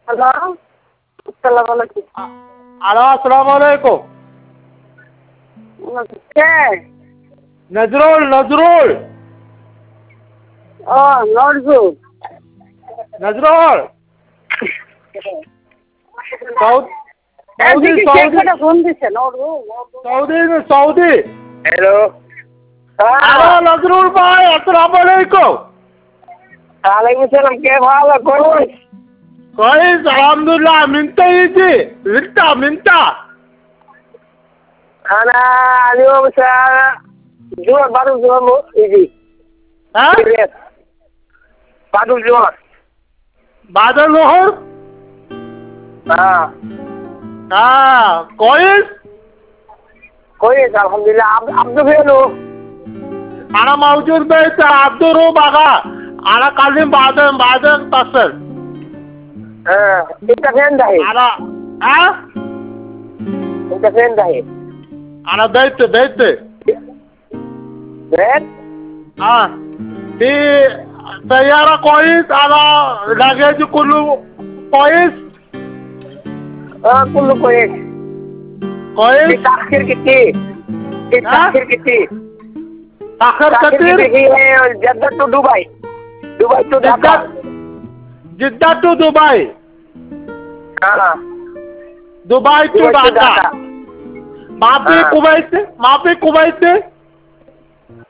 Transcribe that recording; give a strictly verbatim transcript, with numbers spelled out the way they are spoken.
Hello, আসসালামু আলাইকুম। Hello, আসসালামু আলাইকুম। কে? নজরুল নজরুল ও নজরুল। নজরুল সৌদি সৌদি এদিকে কে সৌদি করে ফোন দিছে? Nazrul, Nazrul. Saudi Saudi hello hello Nazrul ভাই, আসসালামু আলাইকুম। ওয়ালাইকুম সালাম। কে ভালো কই? كويس الحمد لله. منت يجي منت منت انا اليوم الساعة جوع بعد الظهر يجي. ها بعد الظهر. بعد الظهر. اه اه كويس كويس الحمد لله. عبد عبده فينه؟ انا موجود بيت عبد الروب اغا. انا كلم بعدين بعدين اتصل. اه انت فين دحين؟ انا ها انت فين دحين؟ انا بيت بيت بيت؟ اه في سيارة كويس. انا لقيت كله كويس. اه كله كويس. في كويس. تأخير كتير. في تأخير كتير. تأخير كتير. كتير. جدة تو دبي. دبي تو جدة ঢাকা. جدة تو دبي. اه دبي تو دبي تو ঢাকা. ঢাকা. ما في آه. كويت ما في كويت